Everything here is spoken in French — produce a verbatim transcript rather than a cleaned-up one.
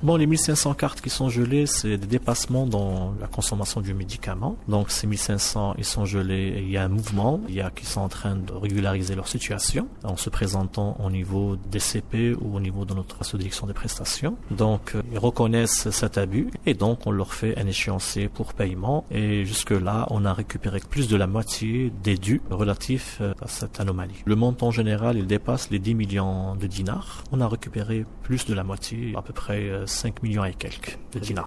Bon, les mille cinq cents cartes qui sont gelées, c'est des dépassements dans la consommation du médicament. Donc, ces mille cinq cents, ils sont gelés et il y a un mouvement. Il y a qui sont en train de régulariser leur situation en se présentant au niveau des C P ou au niveau de notre association des prestations. Donc, ils reconnaissent cet abus et donc on leur fait un échéancier pour paiement. Et jusque-là, on a récupéré plus de la moitié des dus relatifs à cette anomalie. Le montant général, il dépasse les dix millions de dinars. On a récupéré plus de la moitié, à peu près cinq millions et quelques de dinars.